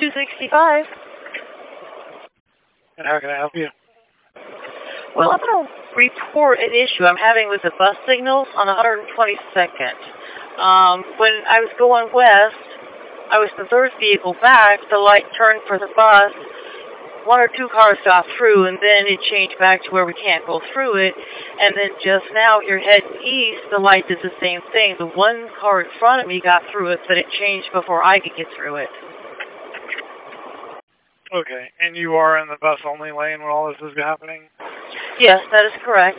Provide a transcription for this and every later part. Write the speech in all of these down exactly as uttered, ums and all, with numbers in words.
two sixty-five. And how can I help you? Well, I'm going to report an issue I'm having with the bus signals on one hundred twenty-second. Um, when I was going west, I was the third vehicle back, the light turned for the bus, one or two cars got through, and then it changed back to where we can't go through it. And then just now, you're heading east, the light did the same thing. The one car in front of me got through it, but it changed before I could get through it. Okay, and you are in the bus-only lane when all this is happening? Yes, that is correct.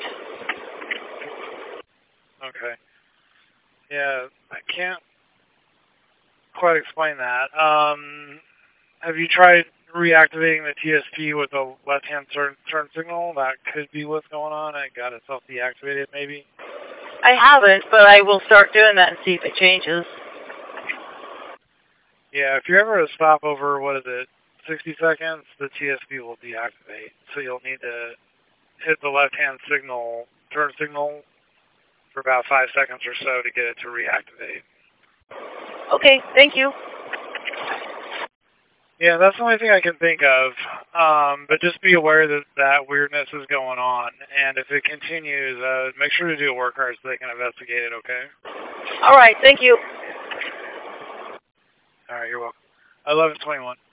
Okay. Yeah, I can't quite explain that. Um, have you tried reactivating the T S P with the left-hand turn, turn signal? That could be what's going on. It got itself deactivated, maybe? I haven't, but I will start doing that and see if it changes. Yeah, if you're ever to stop over, what is it, sixty seconds, the T S P will deactivate. So you'll need to hit the left-hand signal, turn signal, for about five seconds or so to get it to reactivate. Okay, thank you. Yeah, that's the only thing I can think of. Um, but just be aware that that weirdness is going on. And if it continues, uh, make sure to do a work hard so they can investigate it, okay? All right, thank you. All right, you're welcome. eleven twenty-one.